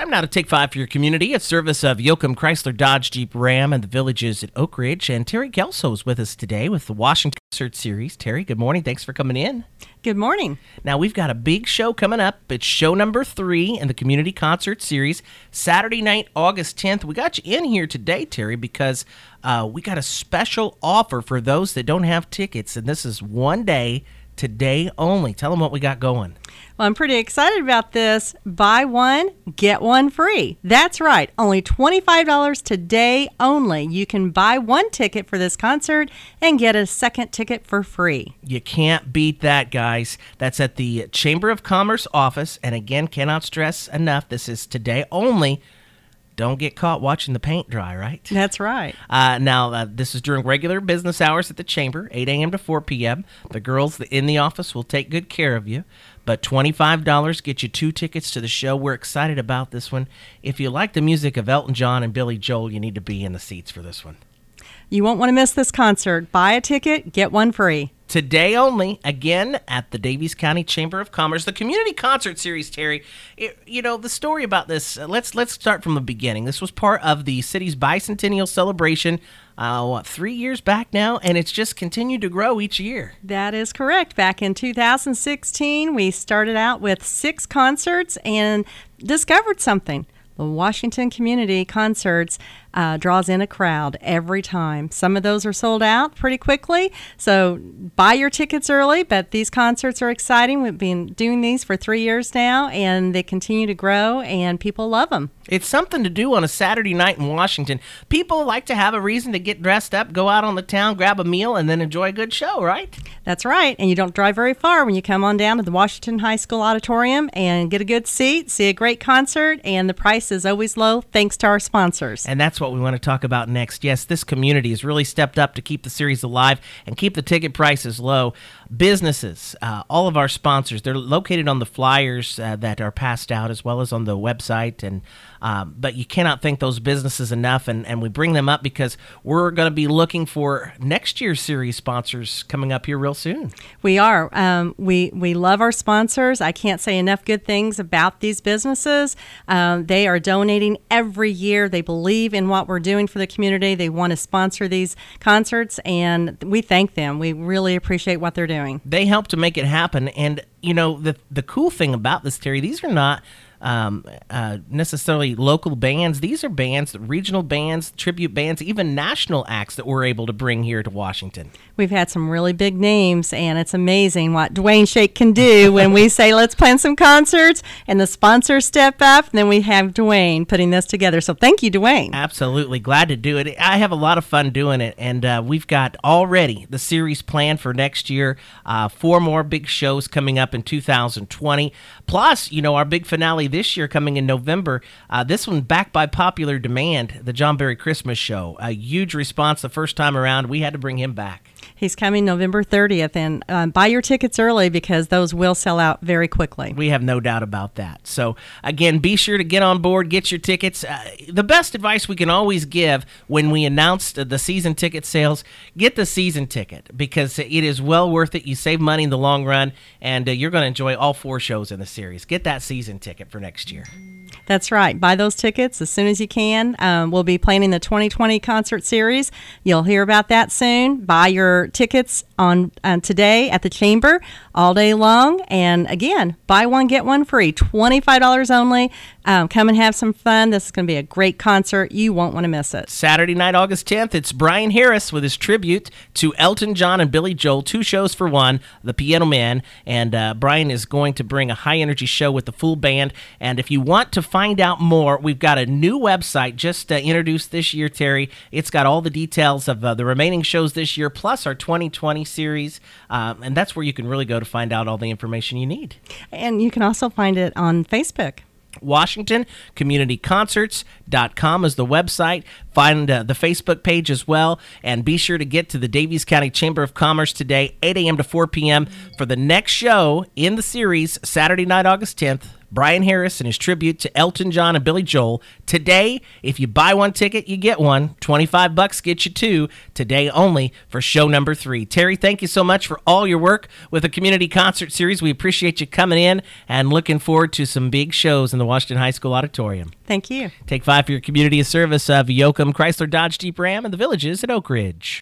Time now to take 5 for your community. It's service of Yoakum Chrysler Dodge Jeep Ram and the Villages at Oak Ridge. And Terry Kelso is with us today with the Washington Concert Series. Terry, good morning. Thanks for coming in. Good morning. Now, we've got a big show coming up. It's show number 3 in the Community Concert Series, Saturday night, August 10th. We got you in here today, Terry, because we got a special offer for those that don't have tickets. And this is one day, today only. Tell them what we got going. Well, I'm pretty excited about this. Buy one, get one free. That's right. Only $25 today only. You can buy one ticket for this concert and get a second ticket for free. You can't beat that, guys. That's at the Chamber of Commerce office. And again, cannot stress enough, this is today only. Don't get caught watching the paint dry, right? That's right. Now, this is during regular business hours at the Chamber, 8 a.m. to 4 p.m. The girls in the office will take good care of you. But $25 gets you 2 tickets to the show. We're excited about this one. If you like the music of Elton John and Billy Joel, you need to be in the seats for this one. You won't want to miss this concert. Buy a ticket, get one free. Today only, again, at the Daviess County Chamber of Commerce, the Community Concert Series, Terry. The story about this, let's start from the beginning. This was part of the city's bicentennial celebration, 3 years back now, and it's just continued to grow each year. That is correct. Back in 2016, we started out with 6 concerts and discovered something. The Washington Community Concerts draws in a crowd every time. Some of those are sold out pretty quickly, so buy your tickets early, but these concerts are exciting. We've been doing these for 3 years now, and they continue to grow, and people love them. It's something to do on a Saturday night in Washington. People like to have a reason to get dressed up, go out on the town, grab a meal, and then enjoy a good show, right? That's right, and you don't drive very far when you come on down to the Washington High School Auditorium and get a good seat, see a great concert, and the price is always low thanks to our sponsors. And that's what we want to talk about next. Yes, this community has really stepped up to keep the series alive and keep the ticket prices low. Businesses, all of our sponsors, they're located on the flyers that are passed out as well as on the website. And but you cannot thank those businesses enough, and we bring them up because we're going to be looking for next year's series sponsors coming up here real soon. We are. We love our sponsors. I can't say enough good things about these businesses. They are donating every year. They believe in what we're doing for the community. They want to sponsor these concerts, and we thank them. We really appreciate what they're doing. They help to make it happen, and the cool thing about this, Terry, these are not necessarily local bands. These are bands, regional bands, tribute bands, even national acts that we're able to bring here to Washington. We've had some really big names, and it's amazing what Dwayne Shake can do when we say, let's plan some concerts, and the sponsors step up, and then we have Dwayne putting this together. So thank you, Dwayne. Absolutely. Glad to do it. I have a lot of fun doing it, and we've got already the series planned for next year. 4 more big shows coming up in 2020. Plus, our big finale this year coming in November. This one backed by popular demand, the John Berry Christmas Show. A huge response the first time around. We had to bring him back. He's coming November 30th, and buy your tickets early because those will sell out very quickly. We have no doubt about that. So, again, be sure to get on board, get your tickets. The best advice we can always give when we announce the season ticket sales, get the season ticket because it is well worth it. You save money in the long run, and you're going to enjoy all 4 shows in the series. Get that season ticket for next year. That's right. Buy those tickets as soon as you can. We'll be planning the 2020 concert series. You'll hear about that soon. Buy your tickets on today at the Chamber all day long. And again, buy one, get one free. $25 only. Come and have some fun. This is going to be a great concert. You won't want to miss it. Saturday night, August 10th, it's Brian Harris with his tribute to Elton John and Billy Joel. 2 shows for one, The Piano Man. And Brian is going to bring a high-energy show with the full band. And if you want to find out more, we've got a new website just introduced this year, Terry. It's got all the details of the remaining shows this year, plus our 2020 series. And that's where you can really go to find out all the information you need. And you can also find it on Facebook. WashingtonCommunityConcerts.com is the website. Find the Facebook page as well. And be sure to get to the Daviess County Chamber of Commerce today, 8 a.m. to 4 p.m. for the next show in the series, Saturday night, August 10th. Brian Harris and his tribute to Elton John and Billy Joel. Today, if you buy one ticket, you get one. $25 gets you two. Today only for show number 3. Terry, thank you so much for all your work with the Community Concert Series. We appreciate you coming in and looking forward to some big shows in the Washington High School Auditorium. Thank you. Take 5 for your community service of Yoakum, Chrysler, Dodge, Jeep, Ram, and the Villages at Oak Ridge.